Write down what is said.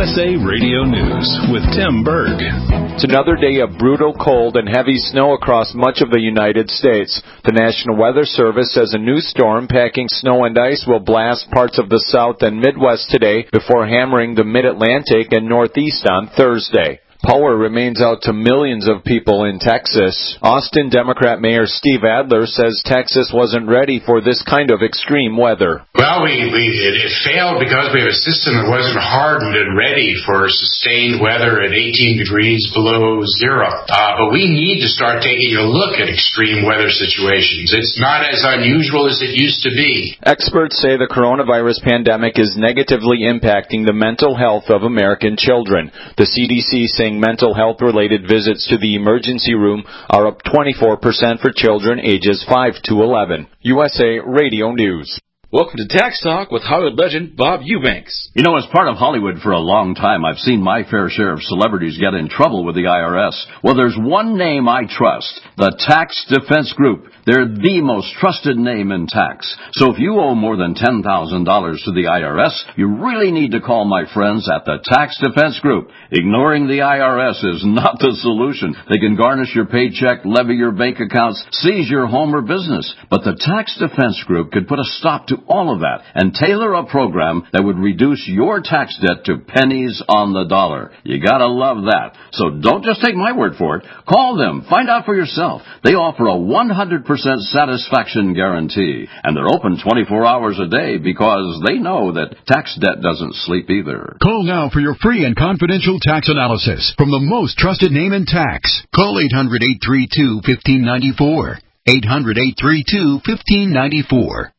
USA Radio News with Tim Berg. It's another day of brutal cold and heavy snow across much of the United States. The National Weather Service says a new storm packing snow and ice will blast parts of the South and Midwest today before hammering the Mid-Atlantic and Northeast on Thursday. Power remains out to millions of people in Texas. Austin Democrat Mayor Steve Adler says Texas wasn't ready for this kind of extreme weather. Well, it failed because we have a system that wasn't hardened and ready for sustained weather at 18 degrees below zero. But we need to start taking a look at extreme weather situations. It's not as unusual as it used to be. Experts say the coronavirus pandemic is negatively impacting the mental health of American children. The CDC saying mental health-related visits to the emergency room are up 24% for children ages 5 to 11. USA Radio News. Welcome to Tax Talk with Hollywood legend Bob Eubanks. You know, as part of Hollywood for a long time, I've seen my fair share of celebrities get in trouble with the IRS. Well, there's one name I trust, the Tax Defense Group. They're the most trusted name in tax. So if you owe more than $10,000 to the IRS, you really need to call my friends at the Tax Defense Group. Ignoring the IRS is not the solution. They can garnish your paycheck, levy your bank accounts, seize your home or business. But the Tax Defense Group could put a stop to all of that and tailor a program that would reduce your tax debt to pennies on the dollar. You gotta love that. So don't just take my word for it. Call them. Find out for yourself. They offer a 100% satisfaction guarantee, and they're open 24 hours a day because they know that tax debt doesn't sleep either. Call now for your free and confidential tax analysis from the most trusted name in tax. Call 800-832-1594. 800-832-1594.